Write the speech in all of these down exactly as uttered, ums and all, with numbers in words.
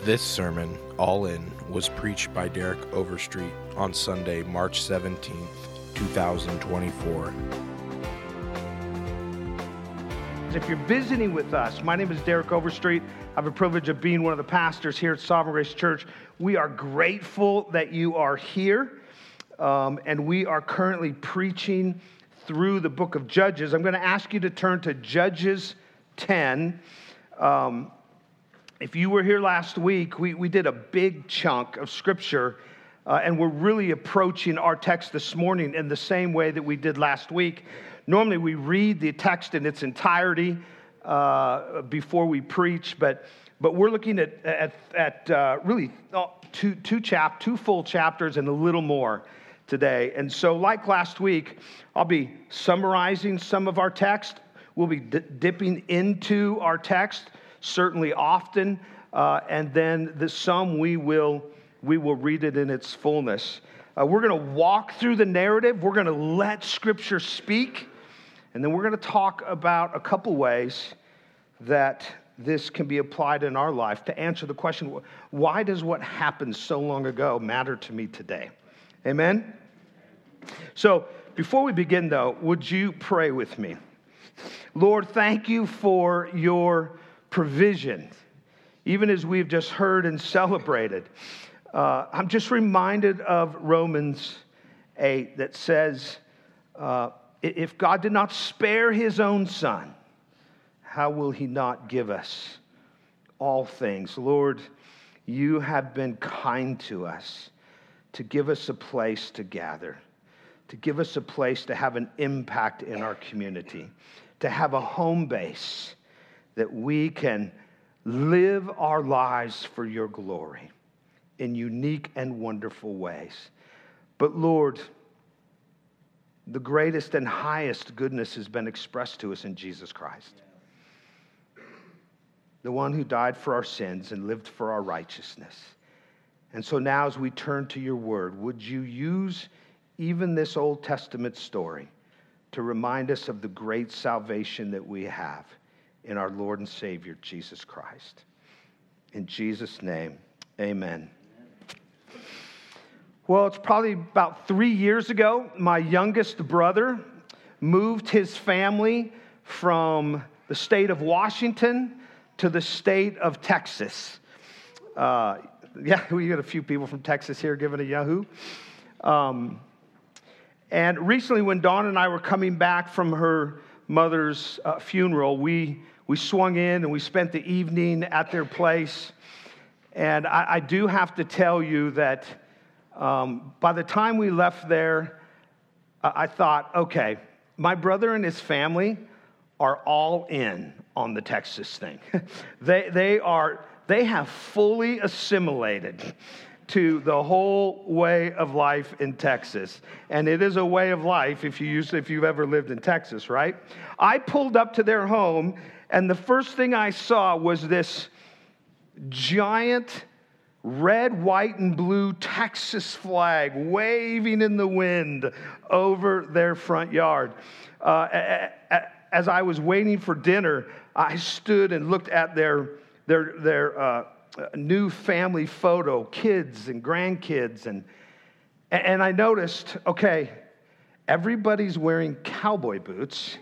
This sermon, All In, was preached by Derek Overstreet on Sunday, March seventeenth, twenty twenty-four. If you're visiting with us, my name is Derek Overstreet. I have the privilege of being one of the pastors here at Sovereign Grace Church. We are grateful that you are here, um, and we are currently preaching through the book of Judges. I'm going to ask you to turn to Judges ten. Um, if you were here last week, we, we did a big chunk of Scripture, uh, and we're really approaching our text this morning in the same way that we did last week. Normally, we read the text in its entirety uh, before we preach, but but we're looking at at, at uh, really two two chap two full chapters and a little more today. And so, like last week, I'll be summarizing some of our text. We'll be d- dipping into our text certainly often, uh, and then the some we will we will read it in its fullness. Uh, we're going to walk through the narrative. We're going to let Scripture speak. And then we're going to talk about a couple ways that this can be applied in our life to answer the question, why does what happened so long ago matter to me today? Amen? So before we begin, though, would you pray with me? Lord, thank you for your provision, even as we've just heard and celebrated. Uh, I'm just reminded of Romans eight that says, uh, if God did not spare his own son, how will he not give us all things? Lord, you have been kind to us to give us a place to gather, to give us a place to have an impact in our community, to have a home base that we can live our lives for your glory in unique and wonderful ways. But Lord, the greatest and highest goodness has been expressed to us in Jesus Christ, the one who died for our sins and lived for our righteousness. And so now as we turn to your word, would you use even this Old Testament story to remind us of the great salvation that we have in our Lord and Savior, Jesus Christ. In Jesus' name, amen. Well, it's probably about three years ago, my youngest brother moved his family from the state of Washington to the state of Texas. Uh, yeah, we got a few people from Texas here giving a yahoo. Um, and recently when Dawn and I were coming back from her mother's uh, funeral, we, we swung in and we spent the evening at their place. And I, I do have to tell you that Um, by the time we left there, I thought, okay, my brother and his family are all in on the Texas thing. they they are they have fully assimilated to the whole way of life in Texas, and it is a way of life if you use if you've ever lived in Texas, right? I pulled up to their home, and the first thing I saw was this giant red, white, and blue Texas flag waving in the wind over their front yard. Uh, as I was waiting for dinner, I stood and looked at their their their uh, new family photo, kids and grandkids, and and I noticed, okay, everybody's wearing cowboy boots.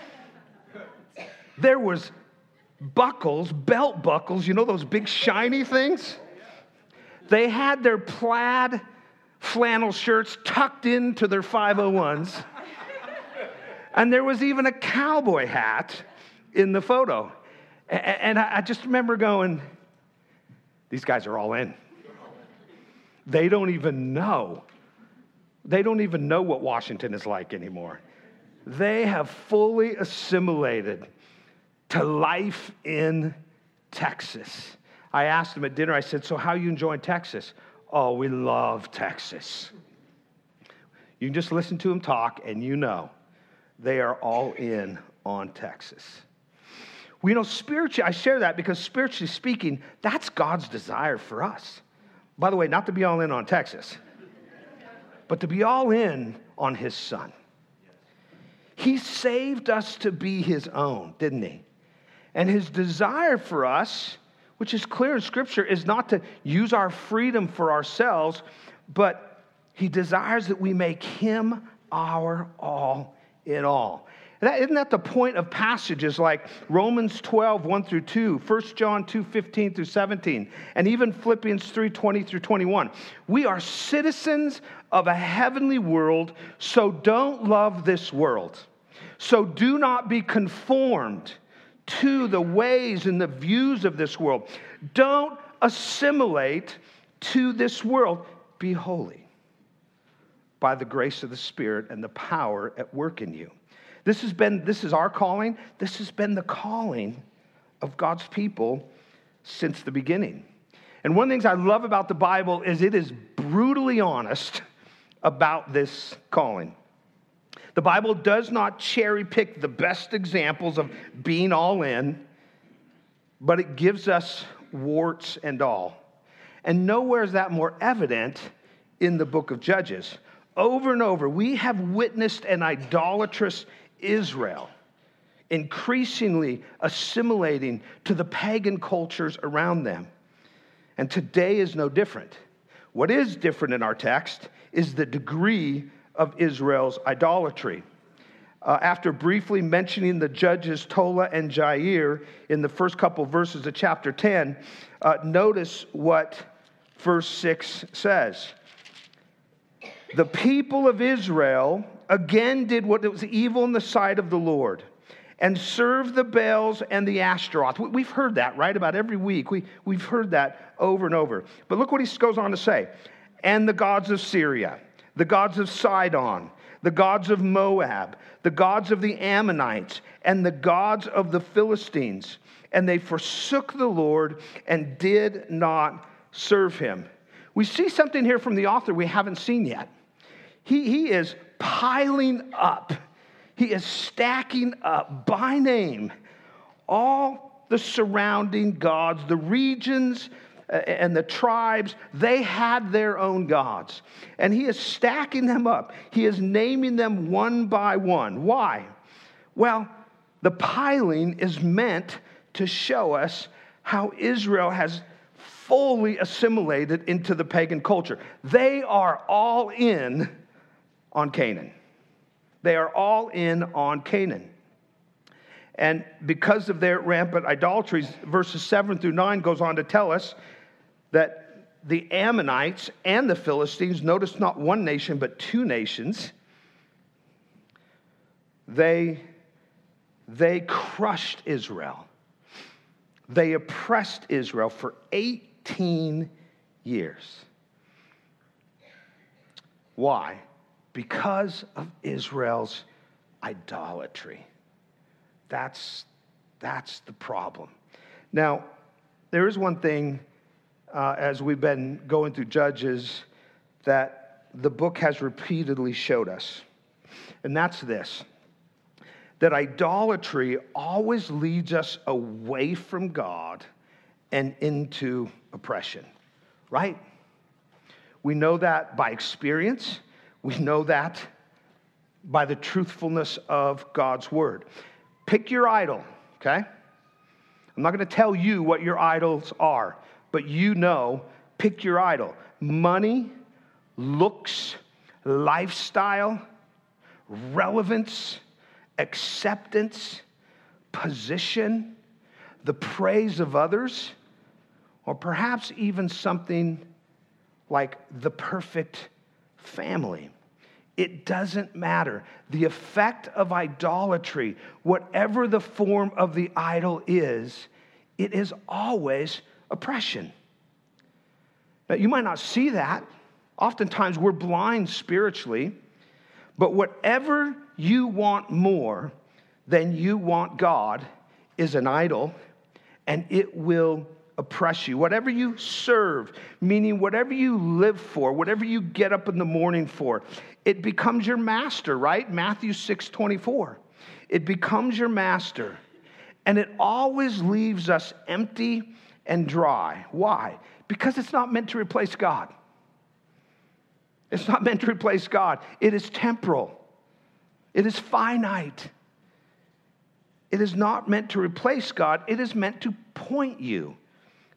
There was buckles, belt buckles, you know those big shiny things? They had their plaid flannel shirts tucked into their five oh ones. And there was even a cowboy hat in the photo. And I just remember going, these guys are all in. They don't even know. They don't even know what Washington is like anymore. They have fully assimilated to life in Texas. I asked them at dinner, I said, so how are you enjoying Texas? Oh, we love Texas. You can just listen to them talk and you know they are all in on Texas. We know spiritually, I share that because spiritually speaking, that's God's desire for us. By the way, not to be all in on Texas, but to be all in on his son. He saved us to be his own, didn't he? And his desire for us which is clear in Scripture, is not to use our freedom for ourselves, but he desires that we make him our all in all. That, isn't that the point of passages like Romans twelve, one through two, First John two, fifteen through seventeen, and even Philippians three, twenty through twenty-one? We are citizens of a heavenly world, so don't love this world. So do not be conformed to the ways and the views of this world. Don't assimilate to this world. Be holy by the grace of the Spirit and the power at work in you. This has been, this is our calling. This has been the calling of God's people since the beginning. And one of the things I love about the Bible is it is brutally honest about this calling. The Bible does not cherry pick the best examples of being all in, but it gives us warts and all. And nowhere is that more evident in the book of Judges. Over and over, we have witnessed an idolatrous Israel increasingly assimilating to the pagan cultures around them. And today is no different. What is different in our text is the degree of Israel's idolatry. Uh, after briefly mentioning the judges Tola and Jair in the first couple verses of chapter ten, uh, notice what verse six says. The people of Israel again did what was evil in the sight of the Lord and served the Baals and the Ashtaroth. We've heard that, right? About every week. We, we've heard that over and over. But look what he goes on to say. And the gods of Syria, the gods of Sidon, the gods of Moab, the gods of the Ammonites, and the gods of the Philistines. And they forsook the Lord and did not serve him. We see something here from the author we haven't seen yet. He, he is piling up. He is stacking up by name all the surrounding gods, the regions uh, and the tribes. They had their own gods. And he is stacking them up. He is naming them one by one. Why? Well, the piling is meant to show us how Israel has fully assimilated into the pagan culture. They are all in on Canaan. They are all in on Canaan. And because of their rampant idolatries, verses seven through nine goes on to tell us that the Ammonites and the Philistines, notice not one nation but two nations, they, they crushed Israel. They oppressed Israel for eighteen years. Why? Because of Israel's idolatry. That's, that's the problem. Now, there is one thing, uh, as we've been going through Judges, that the book has repeatedly showed us. And that's this. That idolatry always leads us away from God and into oppression. Right? We know that by experience. We know that by the truthfulness of God's word. Pick your idol, okay? I'm not going to tell you what your idols are, but you know, pick your idol. Money, looks, lifestyle, relevance, acceptance, position, the praise of others, or perhaps even something like the perfect family. It doesn't matter. The effect of idolatry, whatever the form of the idol is, it is always oppression. Now, you might not see that. Oftentimes we're blind spiritually, but whatever you want more than you want God is an idol, and it will oppress you. Whatever you serve, meaning whatever you live for, whatever you get up in the morning for, it becomes your master, right? Matthew six twenty-four. It becomes your master. And it always leaves us empty and dry. Why? Because it's not meant to replace God. It's not meant to replace God. It is temporal. It is finite. It is not meant to replace God. It is meant to point you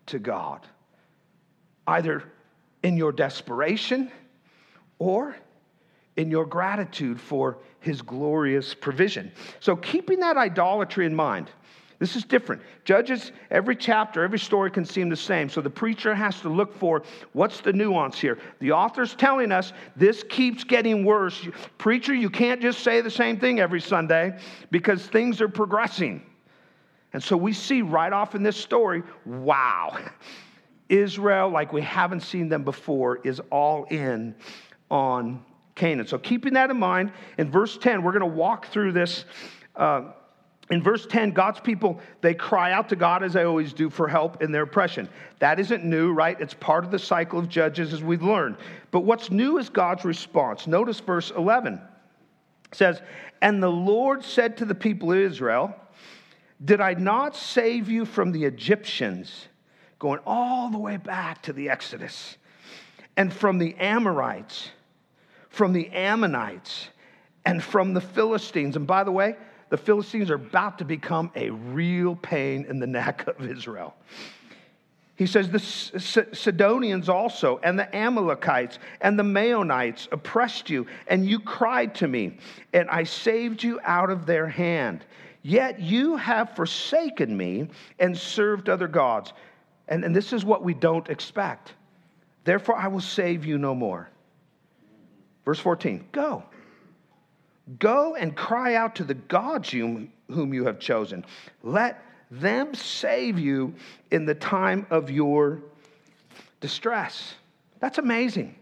to God, either in your desperation or in your gratitude for his glorious provision. So keeping that idolatry in mind, this is different. Judges, every chapter, every story can seem the same. So the preacher has to look for what's the nuance here. The author's telling us this keeps getting worse. Preacher, you can't just say the same thing every Sunday because things are progressing. And so we see right off in this story, wow, Israel, like we haven't seen them before, is all in on Canaan. So keeping that in mind, in verse ten, we're going to walk through this. Uh, in verse ten, God's people, they cry out to God as they always do for help in their oppression. That isn't new, right? It's part of the cycle of Judges as we've learned. But what's new is God's response. Notice verse eleven. It says, "And the Lord said to the people of Israel, did I not save you from the Egyptians," going all the way back to the Exodus, "and from the Amorites, from the Ammonites, and from the Philistines." And by the way, the Philistines are about to become a real pain in the neck of Israel. He says, "The Sidonians also, and the Amalekites, and the Maonites oppressed you, and you cried to me, and I saved you out of their hand. Yet you have forsaken me and served other gods." And, and this is what we don't expect. "Therefore I will save you no more." Verse fourteen, "Go. Go and cry out to the gods you, whom you have chosen. Let them save you in the time of your distress." That's amazing.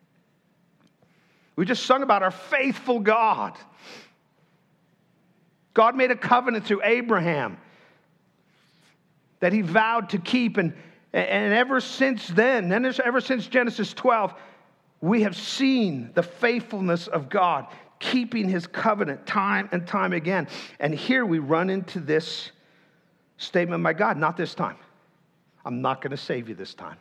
We just sung about our faithful God. God made a covenant through Abraham that he vowed to keep. And, and ever since then, and ever since Genesis twelve, we have seen the faithfulness of God, keeping his covenant time and time again. And here we run into this statement, "My God, not this time. I'm not going to save you this time.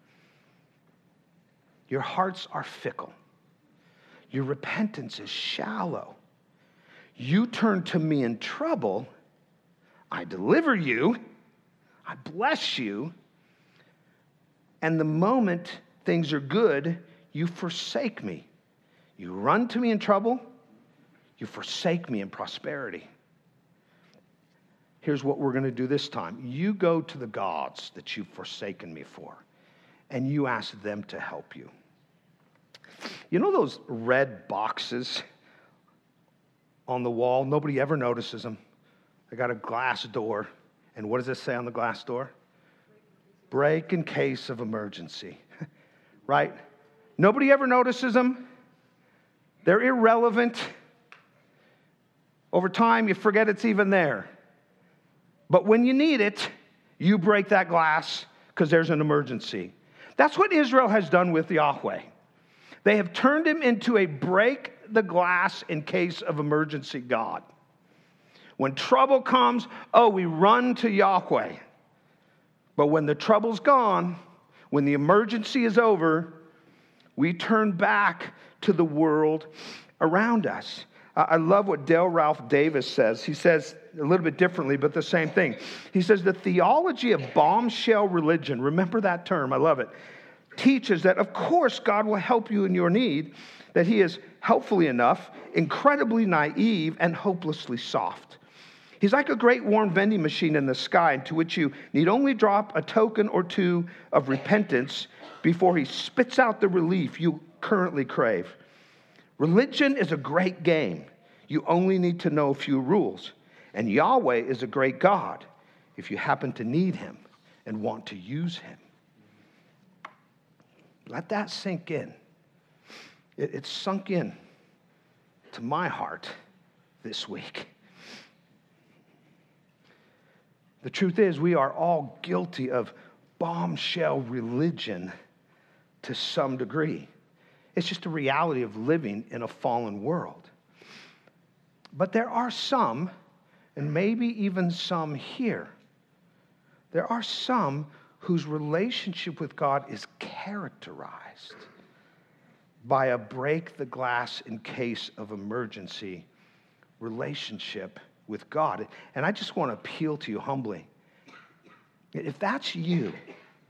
Your hearts are fickle. Your repentance is shallow. You turn to me in trouble. I deliver you. I bless you. And the moment things are good, you forsake me. You run to me in trouble. You forsake me in prosperity. Here's what we're going to do this time. You go to the gods that you've forsaken me for, and you ask them to help you." You know those red boxes on the wall? Nobody ever notices them. They got a glass door. And what does it say on the glass door? "Break in case of emergency." Right? Nobody ever notices them. They're irrelevant. Over time, you forget it's even there. But when you need it, you break that glass because there's an emergency. That's what Israel has done with Yahweh. They have turned him into a break the glass in case of emergency God. When trouble comes, oh, we run to Yahweh. But when the trouble's gone, when the emergency is over, we turn back to the world around us. I love what Dale Ralph Davis says. He says a little bit differently, but the same thing. He says the theology of bombshell religion, remember that term, I love it, teaches that, of course, God will help you in your need, that he is helpfully enough, incredibly naive, and hopelessly soft. He's like a great warm vending machine in the sky into which you need only drop a token or two of repentance before he spits out the relief you currently crave. Religion is a great game. You only need to know a few rules. And Yahweh is a great God if you happen to need him and want to use him. Let that sink in. It, it sunk in to my heart this week. The truth is, we are all guilty of bombshell religion to some degree. It's just a reality of living in a fallen world. But there are some, and maybe even some here, there are some whose relationship with God is characterized by a break the glass in case of emergency relationship with God. And I just want to appeal to you humbly. If that's you,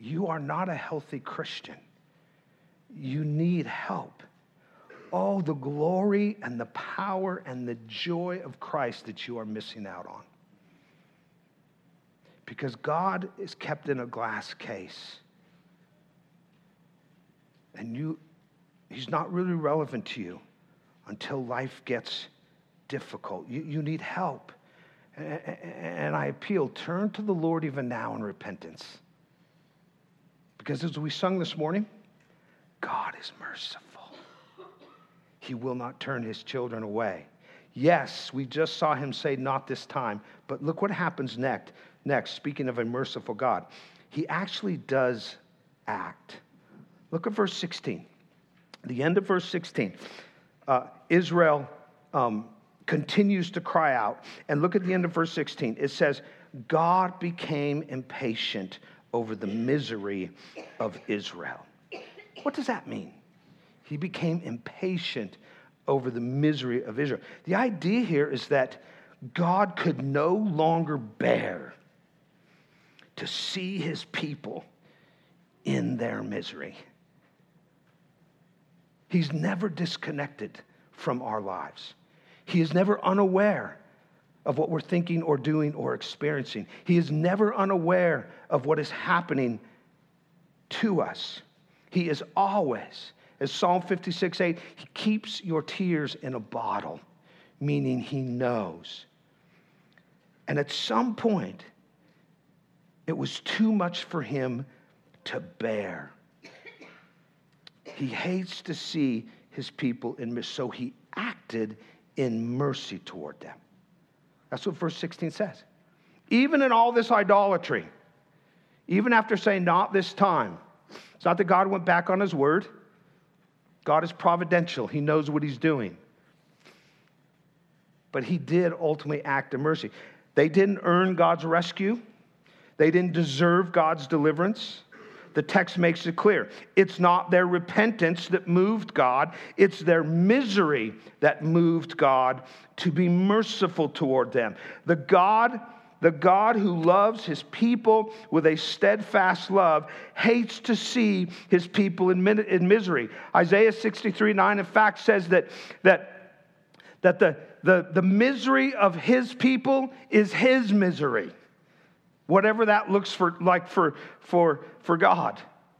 you are not a healthy Christian. You need help. Oh, the glory and the power and the joy of Christ that you are missing out on. Because God is kept in a glass case. And you, he's not really relevant to you until life gets difficult. You, you need help. And, and I appeal, turn to the Lord even now in repentance. Because as we sung this morning, God is merciful. He will not turn his children away. Yes, we just saw him say, not this time. But look what happens next. Next, speaking of a merciful God, he actually does act. Look at verse sixteen. The end of verse sixteen. Uh, Israel um, continues to cry out. And look at the end of verse sixteen. It says, God became impatient over the misery of Israel. What does that mean? He became impatient over the misery of Israel. The idea here is that God could no longer bear to see his people in their misery. He's never disconnected from our lives. He is never unaware of what we're thinking or doing or experiencing. He is never unaware of what is happening to us. He is always, as Psalm fifty-six eight, he keeps your tears in a bottle, meaning he knows. And at some point, it was too much for him to bear. He hates to see his people in misery, so he acted in mercy toward them. That's what verse sixteen says. Even in all this idolatry, even after saying, not this time, it's not that God went back on his word. God is providential. He knows what he's doing. But he did ultimately act in mercy. They didn't earn God's rescue. They didn't deserve God's deliverance. The text makes it clear. It's not their repentance that moved God. It's their misery that moved God to be merciful toward them. The God, the God who loves his people with a steadfast love hates to see his people in, in misery. Isaiah sixty-three nine, in fact, says that, that, that the, the, the misery of his people is his misery. Whatever that looks for, like for, for, for God.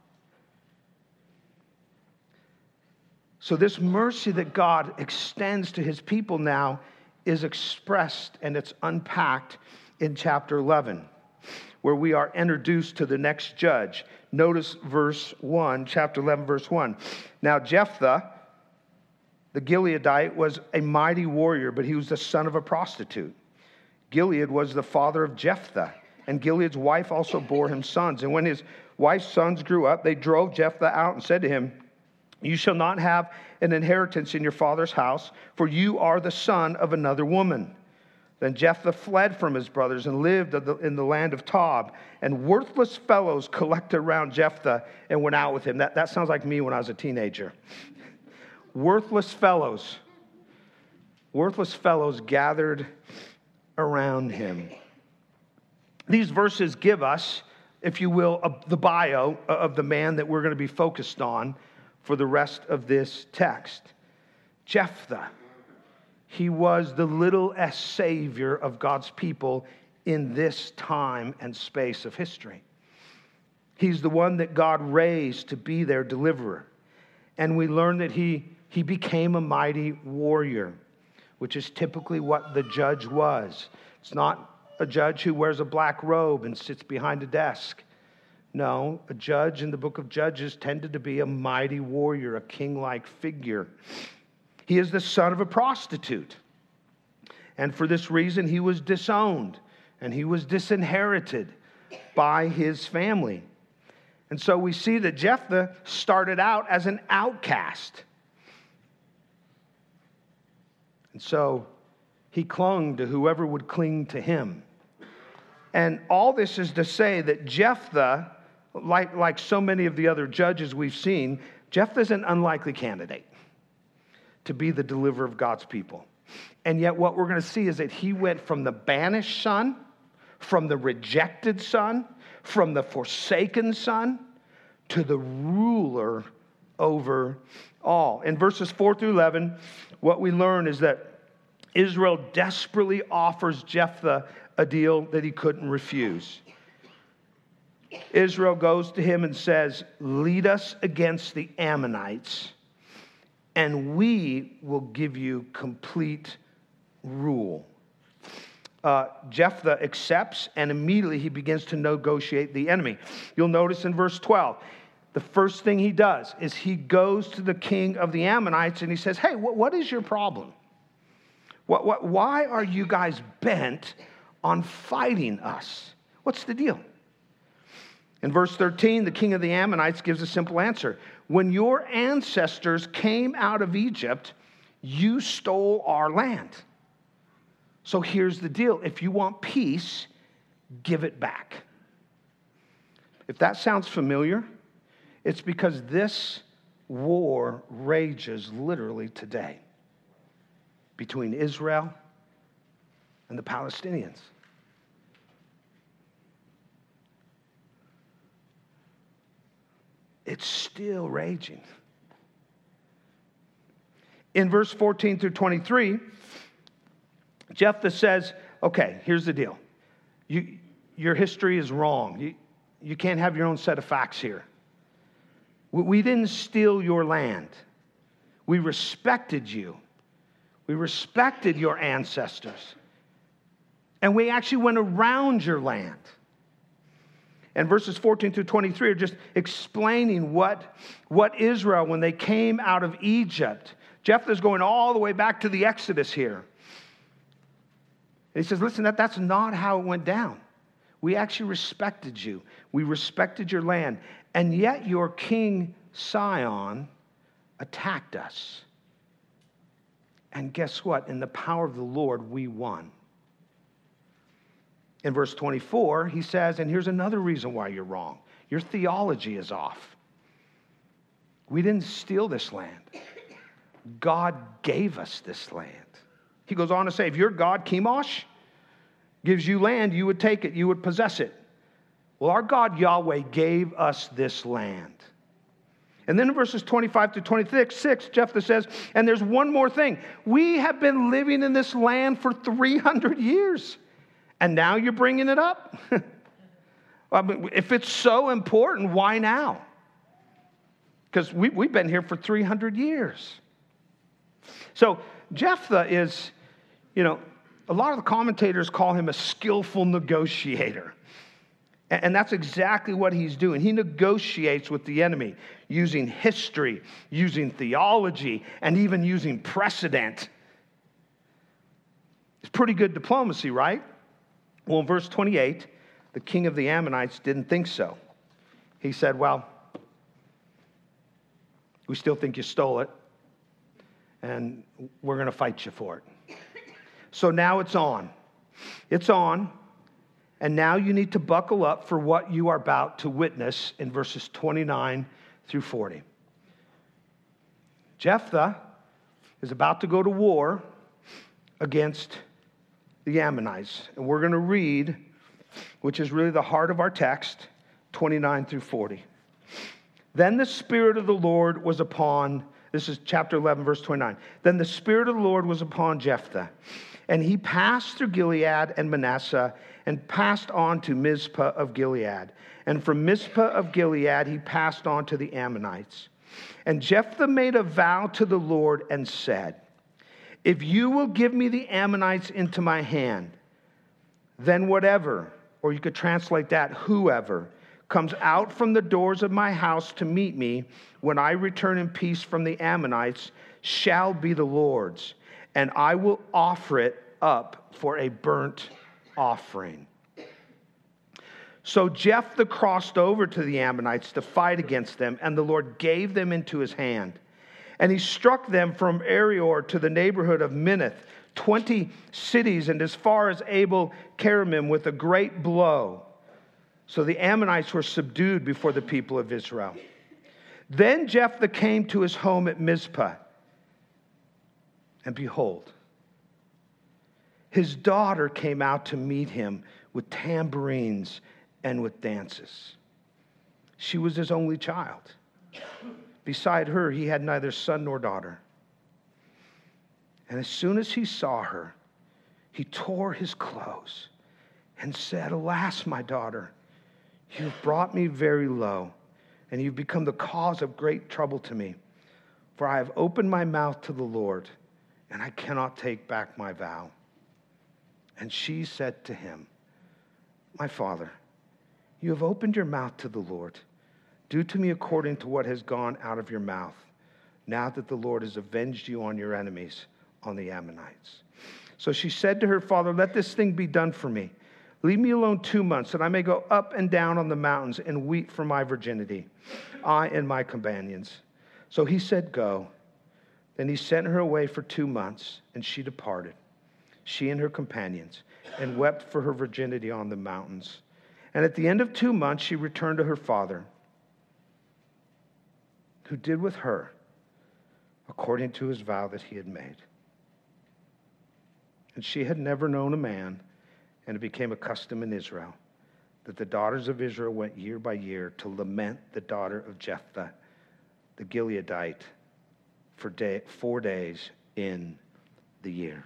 So this mercy that God extends to his people now is expressed and it's unpacked in chapter eleven, where we are introduced to the next judge. Notice verse one, chapter eleven, verse one. Now Jephthah, the Gileadite, was a mighty warrior, but he was the son of a prostitute. Gilead was the father of Jephthah. And Gilead's wife also bore him sons. And when his wife's sons grew up, they drove Jephthah out and said to him, you shall not have an inheritance in your father's house, for you are the son of another woman. Then Jephthah fled from his brothers and lived in the land of Tob. And worthless fellows collected around Jephthah and went out with him. That, that sounds like me when I was a teenager. Worthless fellows. Worthless fellows gathered around him. These verses give us, if you will, a, the bio of the man that we're going to be focused on for the rest of this text. Jephthah. He was the little s savior of God's people in this time and space of history. He's the one that God raised to be their deliverer. And we learn that he, he became a mighty warrior, which is typically what the judge was. It's not a judge who wears a black robe and sits behind a desk. No, a judge in the book of Judges tended to be a mighty warrior, a king-like figure. He is the son of a prostitute. And for this reason, he was disowned and he was disinherited by his family. And so we see that Jephthah started out as an outcast. And so he clung to whoever would cling to him. And all this is to say that Jephthah, like, like so many of the other judges we've seen, Jephthah is an unlikely candidate to be the deliverer of God's people. And yet what we're going to see is that he went from the banished son, from the rejected son, from the forsaken son to the ruler over all. In verses four through eleven, what we learn is that Israel desperately offers Jephthah a deal that he couldn't refuse. Israel goes to him and says, lead us against the Ammonites, and we will give you complete rule. Uh, Jephthah accepts, and immediately he begins to negotiate the enemy. You'll notice in verse twelve, the first thing he does is he goes to the king of the Ammonites and he says, hey, what, what is your problem? What, what, why are you guys bent on fighting us? What's the deal? In verse thirteen, the king of the Ammonites gives a simple answer. When your ancestors came out of Egypt, you stole our land. So here's the deal. If you want peace, give it back. If that sounds familiar, it's because this war rages literally today between Israel and the Palestinians. It's still raging. In verse fourteen through twenty-three, Jephthah says, okay, here's the deal. You, your history is wrong. You, you can't have your own set of facts here. We, we didn't steal your land. We respected you. We respected your ancestors. And we actually went around your land. And verses fourteen through twenty-three are just explaining what, what Israel, when they came out of Egypt, Jephthah's going all the way back to the Exodus here. And he says, listen, that, that's not how it went down. We actually respected you. We respected your land. And yet your king Sihon attacked us. And guess what? In the power of the Lord, we won. In verse twenty-four, he says, and here's another reason why you're wrong. Your theology is off. We didn't steal this land. God gave us this land. He goes on to say, if your God, Chemosh, gives you land, you would take it, you would possess it. Well, our God, Yahweh, gave us this land. And then in verses twenty-five to twenty-six, Jephthah says, and there's one more thing. We have been living in this land for three hundred years. And now you're bringing it up? I mean, if it's so important, why now? Because we, we've been here for three hundred years. So Jephthah is, you know, a lot of the commentators call him a skillful negotiator. And, and that's exactly what he's doing. He negotiates with the enemy using history, using theology, and even using precedent. It's pretty good diplomacy, right? Well, in verse twenty-eight, the king of the Ammonites didn't think so. He said, well, we still think you stole it, and we're going to fight you for it. So now it's on. It's on, and now you need to buckle up for what you are about to witness in verses twenty-nine through forty. Jephthah is about to go to war against the Ammonites. And we're going to read, which is really the heart of our text, twenty-nine through forty. Then the Spirit of the Lord was upon, this is chapter eleven, verse twenty-nine. Then the Spirit of the Lord was upon Jephthah, and he passed through Gilead and Manasseh, and passed on to Mizpah of Gilead. And from Mizpah of Gilead he passed on to the Ammonites. And Jephthah made a vow to the Lord and said, if you will give me the Ammonites into my hand, then whatever, or you could translate that, whoever, comes out from the doors of my house to meet me when I return in peace from the Ammonites shall be the Lord's, and I will offer it up for a burnt offering. So Jephthah crossed over to the Ammonites to fight against them, and the Lord gave them into his hand. And he struck them from Arior to the neighborhood of Minnith, twenty cities, and as far as Abel Keramim with a great blow. So the Ammonites were subdued before the people of Israel. Then Jephthah came to his home at Mizpah. And behold, his daughter came out to meet him with tambourines and with dances. She was his only child. Beside her, he had neither son nor daughter. And as soon as he saw her, he tore his clothes and said, "Alas, my daughter, you have brought me very low, and you've become the cause of great trouble to me. For I have opened my mouth to the Lord, and I cannot take back my vow." And she said to him, "My father, you have opened your mouth to the Lord. Do to me according to what has gone out of your mouth, now that the Lord has avenged you on your enemies, on the Ammonites." So she said to her father, "Let this thing be done for me. Leave me alone two months, that I may go up and down on the mountains and weep for my virginity, I and my companions." So he said, "Go." Then he sent her away for two months, and she departed, she and her companions, and wept for her virginity on the mountains. And at the end of two months, she returned to her father, who did with her according to his vow that he had made. And she had never known a man, and it became a custom in Israel that the daughters of Israel went year by year to lament the daughter of Jephthah, the Gileadite, for day, four days in the year.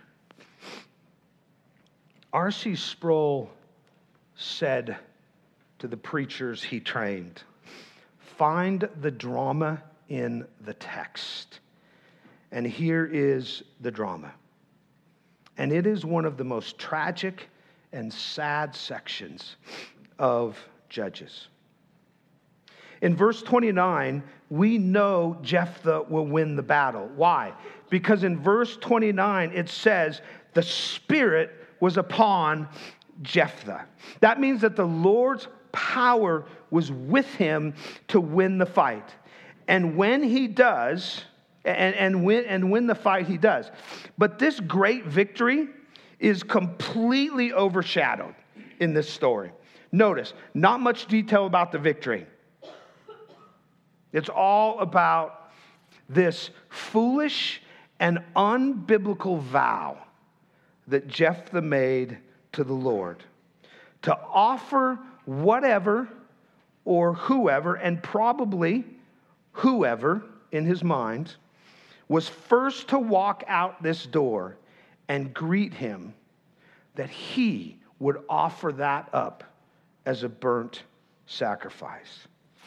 R C Sproul said to the preachers he trained, "Find the drama in the text." And here is the drama. And it is one of the most tragic and sad sections of Judges. In verse twenty-nine, we know Jephthah will win the battle. Why? Because in verse twenty-nine, it says, the Spirit was upon Jephthah. That means that the Lord's power was with him to win the fight. And when he does, and, and, win, and win the fight, he does. But this great victory is completely overshadowed in this story. Notice, not much detail about the victory. It's all about this foolish and unbiblical vow that Jephthah made to the Lord to offer whatever or whoever, and probably whoever in his mind, was first to walk out this door and greet him, that he would offer that up as a burnt sacrifice.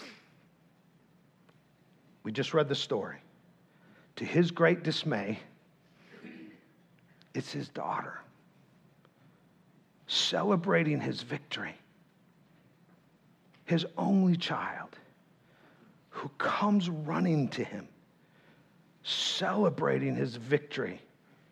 We just read the story. To his great dismay, it's his daughter celebrating his victory. His only child who comes running to him, celebrating his victory.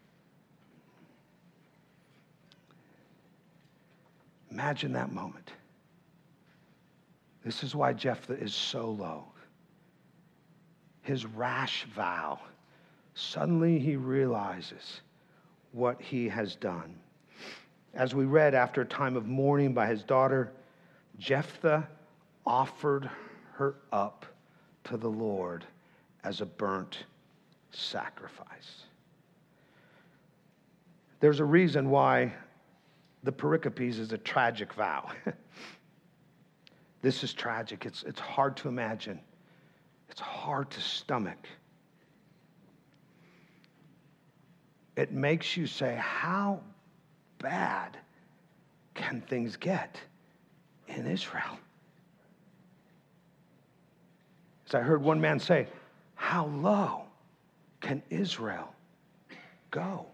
Imagine that moment. This is why Jephthah is so low. His rash vow. Suddenly he realizes what he has done. As we read, after a time of mourning by his daughter, Jephthah offered her up to the Lord as a burnt sacrifice. There's a reason why the pericopes is a tragic vow. This is tragic. It's, it's hard to imagine. It's hard to stomach. It makes you say, how bad can things get in Israel? As I heard one man say, how low can Israel go?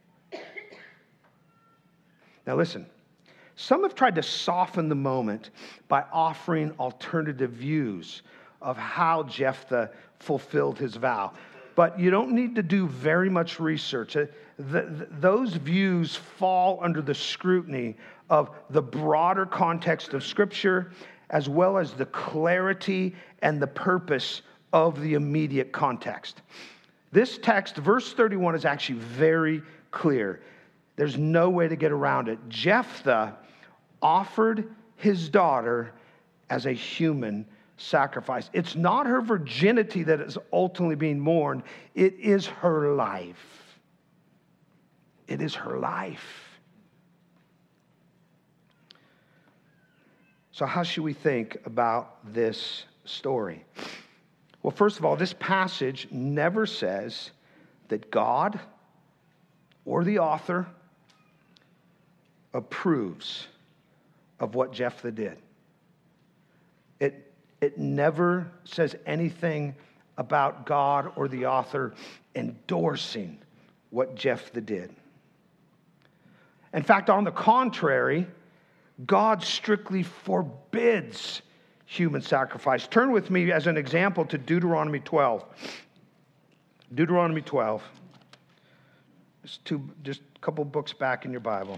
Now listen, some have tried to soften the moment by offering alternative views of how Jephthah fulfilled his vow. But you don't need to do very much research. The, the, those views fall under the scrutiny of the broader context of Scripture, as well as the clarity and the purpose of the immediate context. This text, verse thirty-one, is actually very clear. There's no way to get around it. Jephthah offered his daughter as a human sacrifice. It's not her virginity that is ultimately being mourned. It is her life. It is her life. So how should we think about this story? Well, first of all, this passage never says that God or the author approves of what Jephthah did. It, it never says anything about God or the author endorsing what Jephthah did. In fact, on the contrary, God strictly forbids human sacrifice. Turn with me as an example to Deuteronomy twelve. Deuteronomy twelve. Just, two, just a couple books back in your Bible.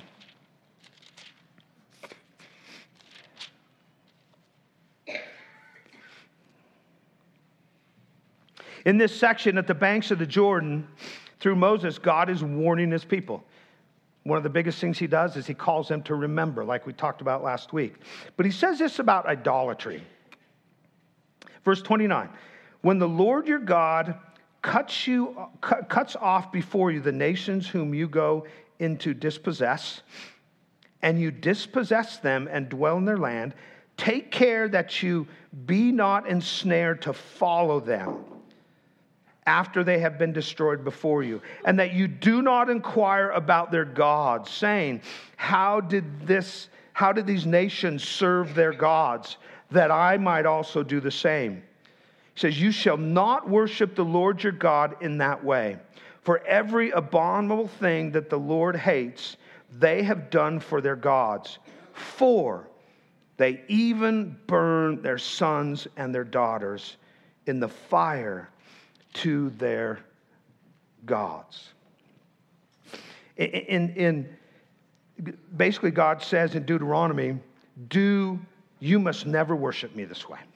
In this section at the banks of the Jordan, through Moses, God is warning his people. One of the biggest things he does is he calls them to remember, like we talked about last week. But he says this about idolatry. Verse twenty-nine, when the Lord your God cuts you, cut, cuts off before you the nations whom you go in to dispossess, and you dispossess them and dwell in their land, take care that you be not ensnared to follow them after they have been destroyed before you, and that you do not inquire about their gods, saying, how did this, how did these nations serve their gods, that I might also do the same? He says, you shall not worship the Lord your God in that way. For every abominable thing that the Lord hates, they have done for their gods. For they even burn their sons and their daughters in the fire to their gods. In, in, in basically, God says in Deuteronomy, do you must never worship me this way.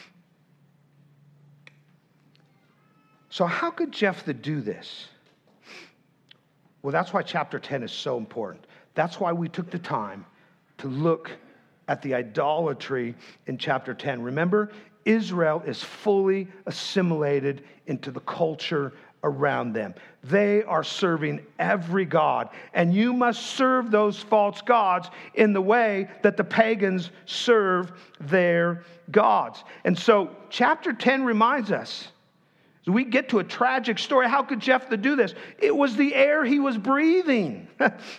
So how could Jephthah do this? Well, that's why chapter ten is so important. That's why we took the time to look at the idolatry in chapter ten. Remember, Israel is fully assimilated into the culture around them. They are serving every god, and you must serve those false gods in the way that the pagans serve their gods. And so chapter ten reminds us, as we get to a tragic story, how could Jephthah do this? It was the air he was breathing.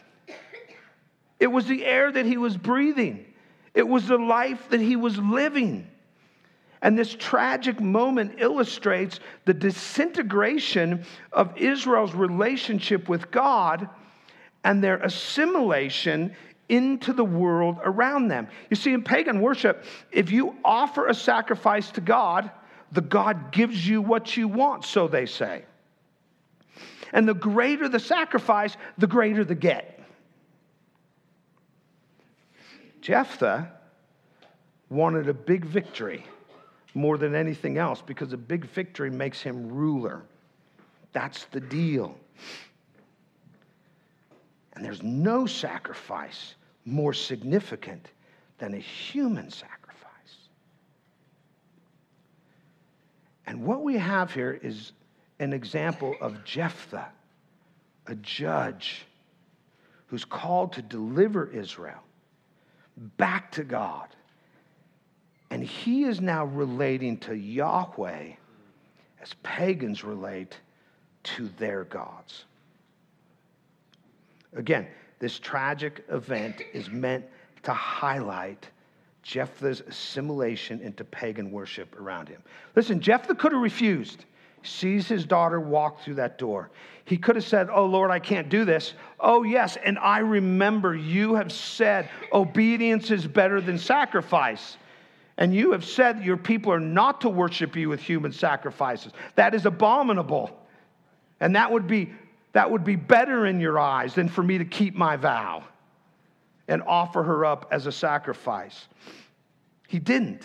It was the air that he was breathing. It was the life that he was living. And this tragic moment illustrates the disintegration of Israel's relationship with God and their assimilation into the world around them. You see, in pagan worship, if you offer a sacrifice to God, the God gives you what you want, so they say. And the greater the sacrifice, the greater the get. Jephthah wanted a big victory more than anything else, because a big victory makes him ruler. That's the deal. And there's no sacrifice more significant than a human sacrifice. And what we have here is an example of Jephthah, a judge who's called to deliver Israel back to God. And he is now relating to Yahweh as pagans relate to their gods. Again, this tragic event is meant to highlight Jephthah's assimilation into pagan worship around him. Listen, Jephthah could have refused. He sees his daughter walk through that door. He could have said, oh, Lord, I can't do this. Oh, yes, and I remember you have said obedience is better than sacrifice. And you have said that your people are not to worship you with human sacrifices. That is abominable. And that would be, that would be better in your eyes than for me to keep my vow and offer her up as a sacrifice. He didn't.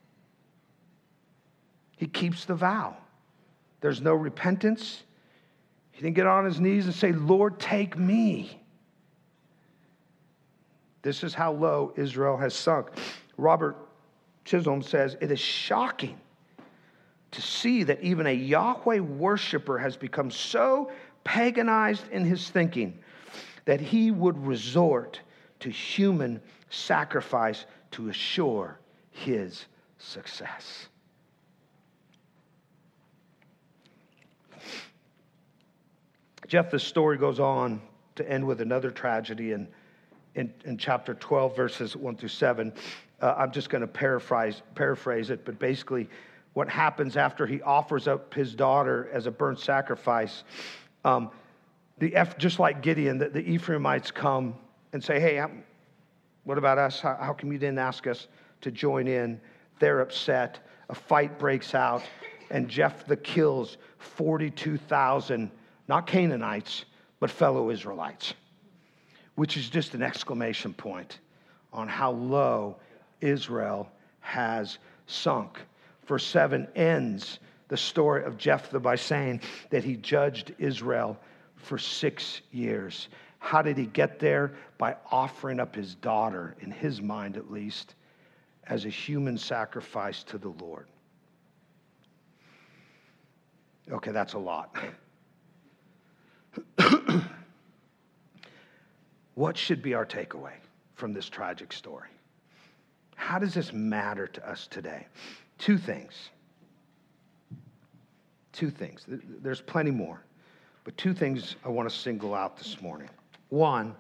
He keeps the vow. There's no repentance. He didn't get on his knees and say, Lord, take me. This is how low Israel has sunk. Robert Chisholm says, it is shocking to see that even a Yahweh worshiper has become so paganized in his thinking that he would resort to human sacrifice to assure his success. Jephthah's story goes on to end with another tragedy in, in, in chapter twelve, verses one through seven. Uh, I'm just going to paraphrase, paraphrase it, but basically what happens after he offers up his daughter as a burnt sacrifice, um, the F, just like Gideon, the, the Ephraimites come and say, hey, what about us? How, how come you didn't ask us to join in? They're upset. A fight breaks out, and Jephthah kills forty-two thousand, not Canaanites, but fellow Israelites, which is just an exclamation point on how low Israel has sunk. Verse seven ends the story of Jephthah by saying that he judged Israel for six years. How did he get there? By offering up his daughter, in his mind at least, as a human sacrifice to the Lord. Okay, that's a lot. What should be our takeaway from this tragic story? How does this matter to us today? Two things. Two things. There's plenty more, but two things I want to single out this morning. One,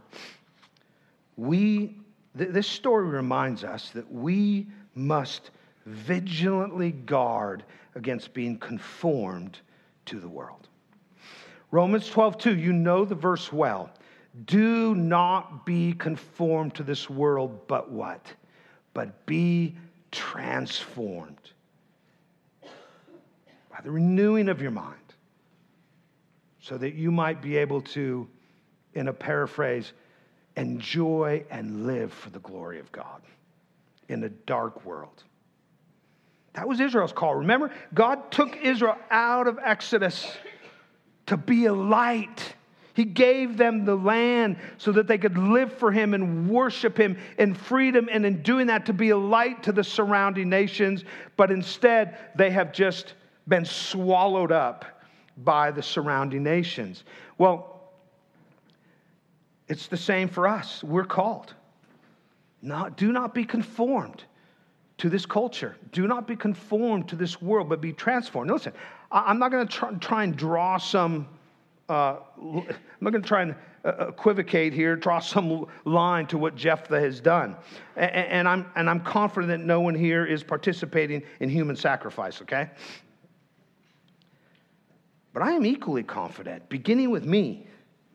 we th- this story reminds us that we must vigilantly guard against being conformed to the world. Romans twelve two, you know the verse well. Do not be conformed to this world, but what? But be transformed by the renewing of your mind, so that you might be able to, in a paraphrase, enjoy and live for the glory of God in a dark world. That was Israel's call. Remember, God took Israel out of Exodus to be a light. He gave them the land so that they could live for him and worship him in freedom, and in doing that to be a light to the surrounding nations. But instead, they have just been swallowed up by the surrounding nations. Well, it's the same for us. We're called. Not, do not be conformed to this culture. Do not be conformed to this world, but be transformed. Now listen, I'm not going to try, try and draw some, uh, I'm not going to try and uh, equivocate here, draw some line to what Jephthah has done. And, and, I'm, and I'm confident that no one here is participating in human sacrifice, okay? But I am equally confident, beginning with me,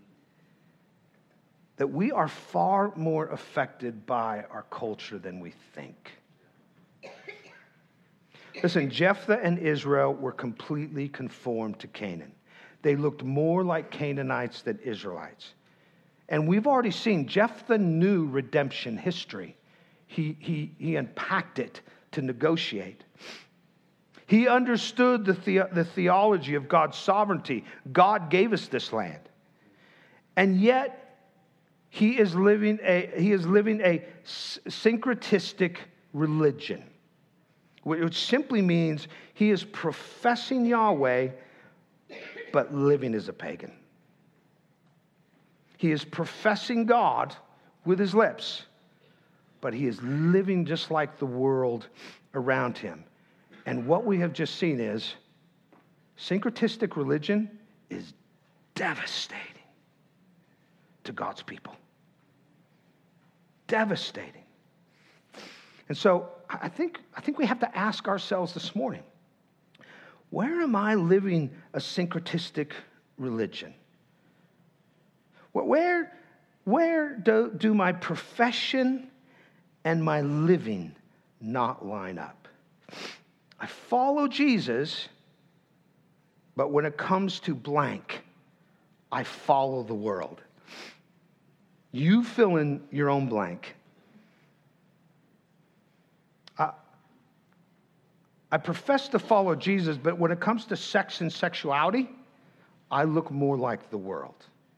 that we are far more affected by our culture than we think. Listen, Jephthah and Israel were completely conformed to Canaan. They looked more like Canaanites than Israelites. And we've already seen Jephthah knew redemption history. He, he, he unpacked it to negotiate. He understood the, the, the theology of God's sovereignty. God gave us this land. And yet, he is living a, he is living a syncretistic religion, which simply means he is professing Yahweh, but living as a pagan. He is professing God with his lips, but he is living just like the world around him. And what we have just seen is syncretistic religion is devastating to God's people. Devastating. And so I think, I think we have to ask ourselves this morning, where am I living a syncretistic religion? Where, where do, do my profession and my living not line up? I follow Jesus, but when it comes to blank, I follow the world. You fill in your own blank. I, I profess to follow Jesus, but when it comes to sex and sexuality, I look more like the world.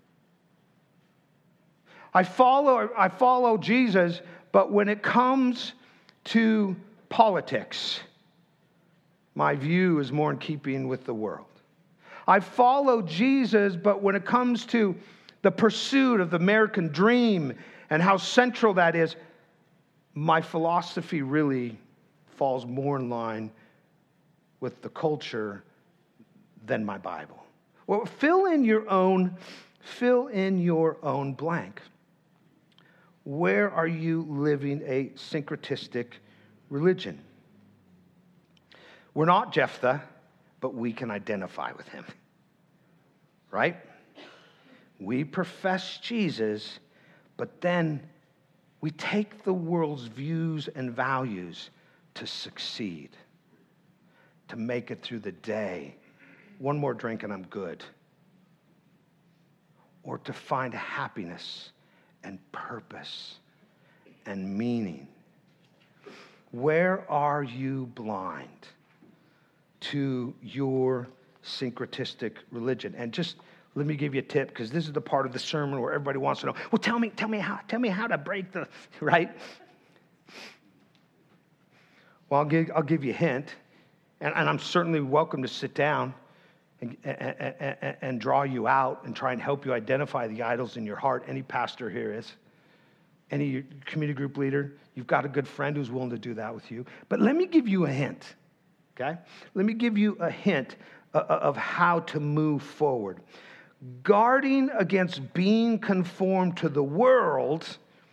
I follow, I follow Jesus, but when it comes to politics, my view is more in keeping with the world. I follow Jesus, but when it comes to the pursuit of the American dream and how central that is, my philosophy really falls more in line with the culture than my Bible. Well, fill in your own, fill in your own blank. Where are you living a syncretistic religion? We're not Jephthah, but we can identify with him. Right? We profess Jesus, but then we take the world's views and values to succeed, to make it through the day. One more drink and I'm good. Or to find happiness and purpose and meaning. Where are you blind to your syncretistic religion? And just let me give you a tip, because this is the part of the sermon where everybody wants to know, well, tell me, tell me how, tell me how to break the, right? Well, I'll give, I'll give you a hint, and, and I'm certainly welcome to sit down and, and, and, and draw you out and try and help you identify the idols in your heart. Any pastor here is. Any community group leader, you've got a good friend who's willing to do that with you. But let me give you a hint, okay? Let me give you a hint of how to move forward. Guarding against being conformed to the world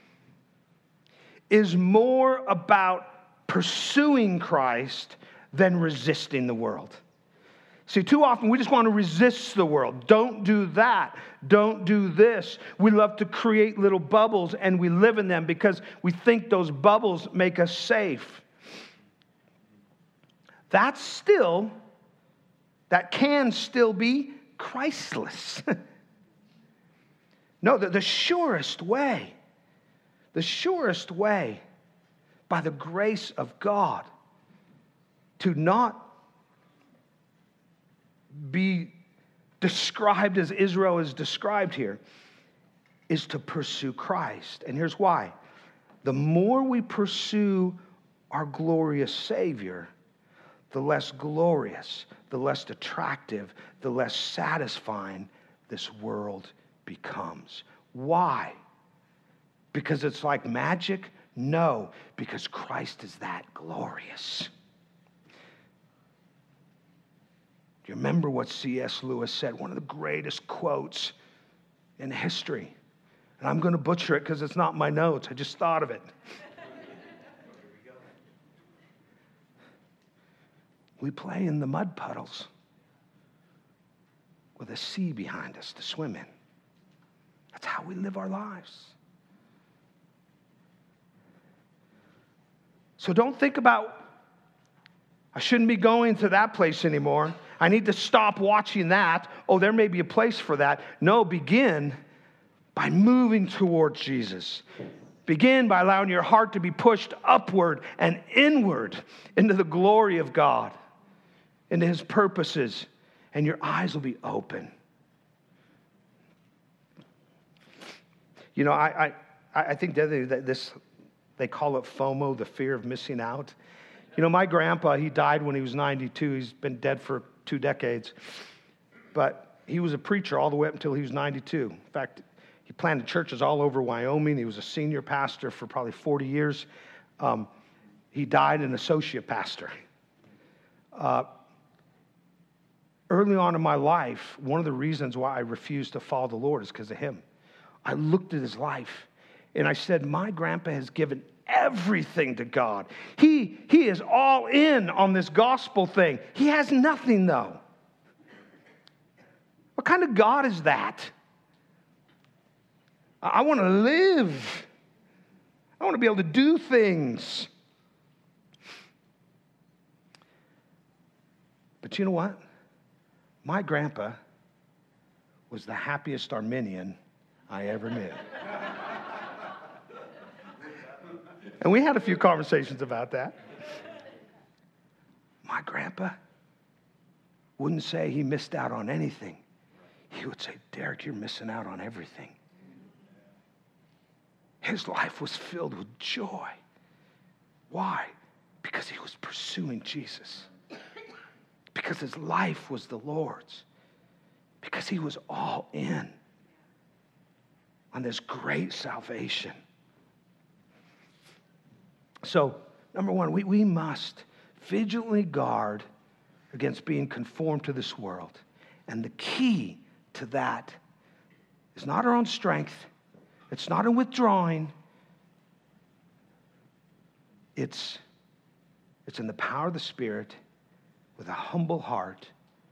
is more about pursuing Christ than resisting the world. See, too often we just want to resist the world. Don't do that. Don't do this. We love to create little bubbles and we live in them because we think those bubbles make us safe. That's still, that can still be Christless. No, the, the surest way, the surest way by the grace of God to not be described as Israel is described here is to pursue Christ. And here's why. The more we pursue our glorious Savior, the less glorious, the less attractive, the less satisfying this world becomes. Why? Because it's like magic? No, because Christ is that glorious. Do you remember what C S Lewis said? One of the greatest quotes in history. And I'm going to butcher it because it's not in my notes. I just thought of it. We play in the mud puddles with a sea behind us to swim in. That's how we live our lives. So don't think about, I shouldn't be going to that place anymore. I need to stop watching that. Oh, there may be a place for that. No, begin by moving towards Jesus. Begin by allowing your heart to be pushed upward and inward into the glory of God, into His purposes, and your eyes will be open. You know, I I, I think that this, they call it FOMO, the fear of missing out. You know, my grandpa, he died when he was ninety-two. He's been dead for two decades. But he was a preacher all the way up until he was ninety-two. In fact, he planted churches all over Wyoming. He was a senior pastor for probably forty years. Um, he died an associate pastor. Uh, early on in my life, one of the reasons why I refused to follow the Lord is because of him. I looked at his life and I said, my grandpa has given everything to God. He, he is all in on this gospel thing. He has nothing, though. What kind of God is that? I want to live. I want to be able to do things. But you know what? My grandpa was the happiest Arminian I ever knew. And we had a few conversations about that. My grandpa wouldn't say he missed out on anything. He would say, Derek, you're missing out on everything. His life was filled with joy. Why? Because he was pursuing Jesus. Because his life was the Lord's. Because he was all in on this great salvation. So, number one, we, we must vigilantly guard against being conformed to this world. And the key to that is not our own strength. It's not in withdrawing. It's, it's in the power of the Spirit with a humble heart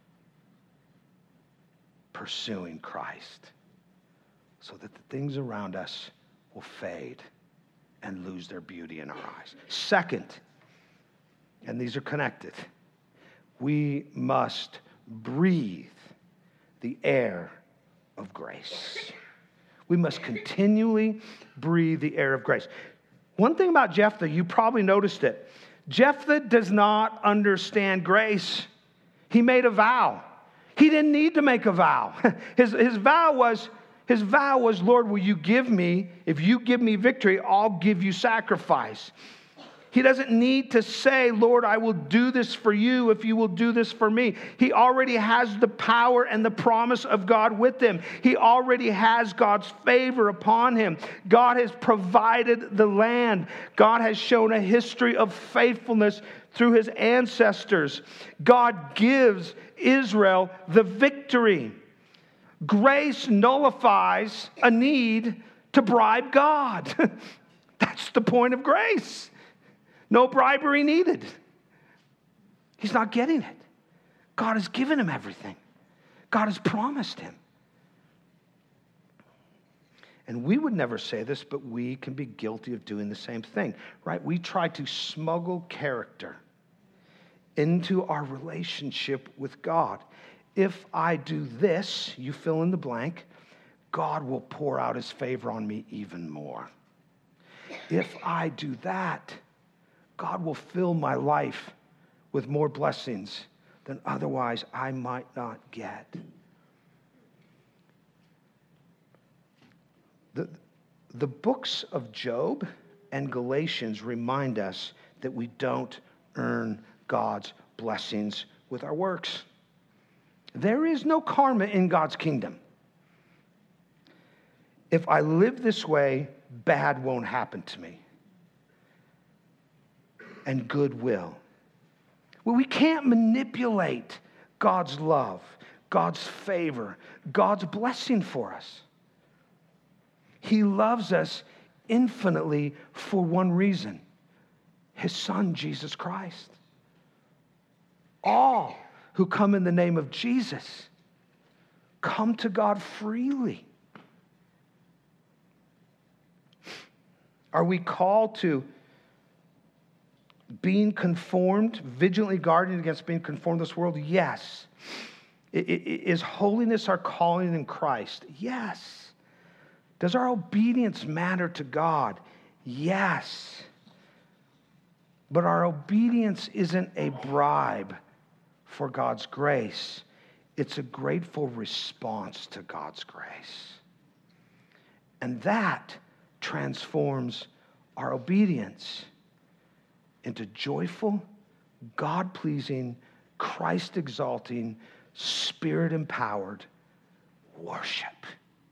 pursuing Christ so that the things around us will fade and lose their beauty in our eyes. Second, and these are connected, we must breathe the air of grace. We must continually breathe the air of grace. One thing about Jephthah, you probably noticed it. Jephthah does not understand grace. He made a vow. He didn't need to make a vow. His, his vow was, his vow was, Lord, will you give me, if you give me victory, I'll give you sacrifice. He doesn't need to say, Lord, I will do this for you if you will do this for me. He already has the power and the promise of God with him. He already has God's favor upon him. God has provided the land. God has shown a history of faithfulness through his ancestors. God gives Israel the victory. Grace nullifies a need to bribe God. That's the point of grace. No bribery needed. He's not getting it. God has given him everything. God has promised him. And we would never say this, but we can be guilty of doing the same thing, right? We try to smuggle character into our relationship with God. If I do this, you fill in the blank, God will pour out his favor on me even more. If I do that, God will fill my life with more blessings than otherwise I might not get. The, the books of Job and Galatians remind us that we don't earn God's blessings with our works. There is no karma in God's kingdom. If I live this way, bad won't happen to me. And good will. Well, we can't manipulate God's love, God's favor, God's blessing for us. He loves us infinitely for one reason: his Son, Jesus Christ. All who come in the name of Jesus come to God freely. Are we called to being conformed, vigilantly guarding against being conformed to this world? Yes. Is holiness our calling in Christ? Yes. Does our obedience matter to God? Yes. But our obedience isn't a bribe for God's grace. It's a grateful response to God's grace. And that transforms our obedience into joyful, God-pleasing, Christ-exalting, Spirit-empowered worship.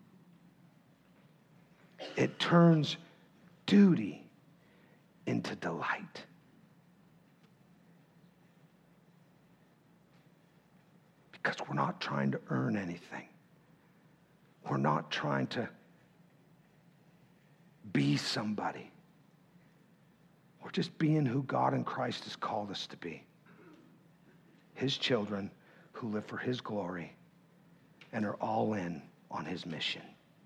It turns duty into delight. Because we're not trying to earn anything. We're not trying to be somebody. We're just being who God in Christ has called us to be. His children who live for his glory and are all in on his mission.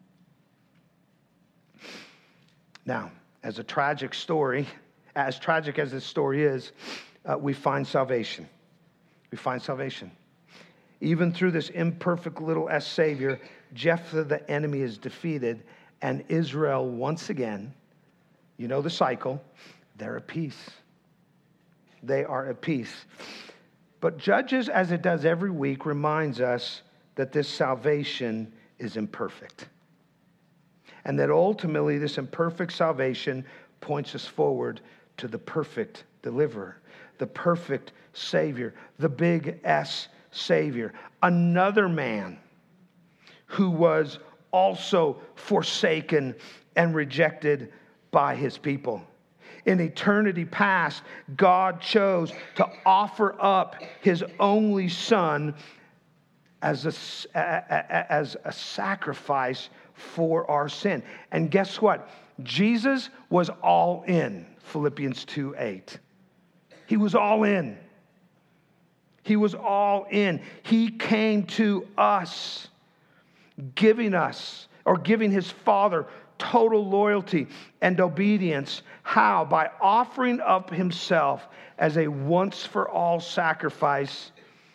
Now, as a tragic story, as tragic as this story is, uh, we find salvation. We find salvation. Even through this imperfect little S Savior, Jephthah the enemy is defeated, and Israel once again, you know the cycle, they're at peace. They are at peace. But Judges, as it does every week, reminds us that this salvation is imperfect. And that ultimately this imperfect salvation points us forward to the perfect deliverer, the perfect Savior, the big S Savior. Another man who was also forsaken and rejected by his people. in eternity past, God chose to offer up his only Son as a, as a sacrifice for our sin. And guess what? Jesus was all in, Philippians two eight. He was all in. He was all in. He came to us, giving us, or giving his Father total loyalty and obedience. How? By offering up himself as a once-for-all sacrifice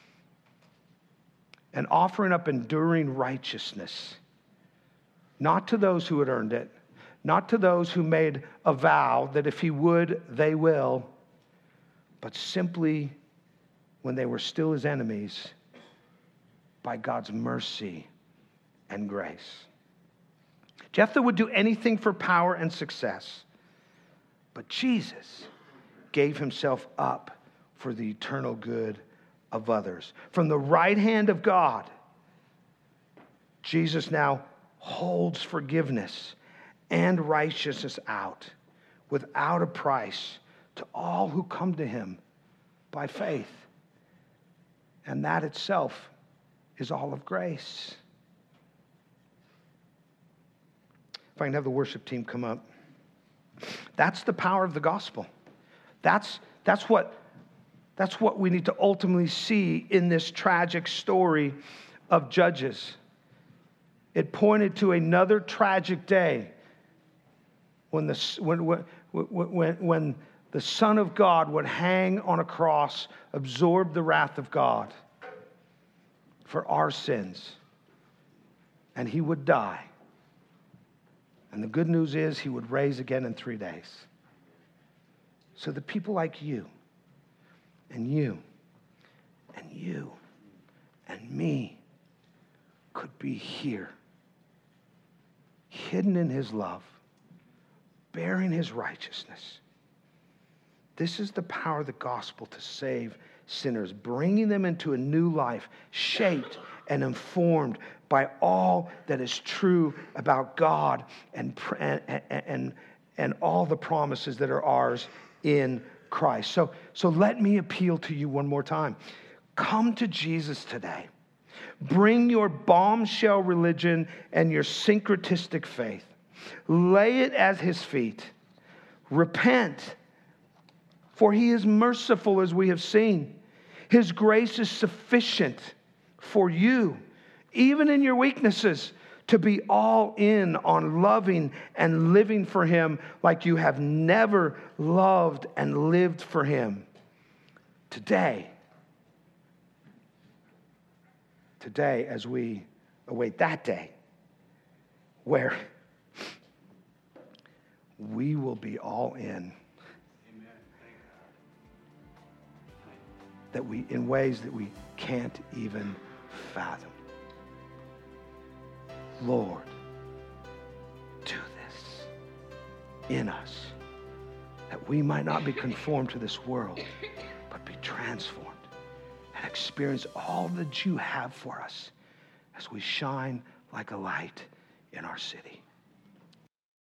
and offering up enduring righteousness. Not to those who had earned it, not to those who made a vow that if he would, they will, but simply when they were still his enemies, by God's mercy and grace. Jephthah would do anything for power and success, but Jesus gave himself up for the eternal good of others. From the right hand of God, Jesus now holds forgiveness and righteousness out without a price to all who come to him by faith. And that itself is all of grace. If I can have the worship team come up. That's the power of the gospel. That's, that's, what, that's what we need to ultimately see in this tragic story of Judges. It pointed to another tragic day when the, when, when, when, when the Son of God would hang on a cross, absorb the wrath of God for our sins, and he would die. And the good news is he would rise again in three days. So that people like you and you and you and me could be here, hidden in his love, bearing his righteousness. This is the power of the gospel to save sinners, bringing them into a new life, shaped and informed by all that is true about God and, and, and, and all the promises that are ours in Christ. So, so let me appeal to you one more time. Come to Jesus today. Bring your bombshell religion and your syncretistic faith. Lay it at his feet. Repent, for he is merciful, as we have seen. His grace is sufficient for you, even in your weaknesses, to be all in on loving and living for him like you have never loved and lived for him. Today, today, as we await that day, where we will be all in. That we, in ways that we can't even fathom. Lord, do this in us, that we might not be conformed to this world, but be transformed and experience all that you have for us as we shine like a light in our city.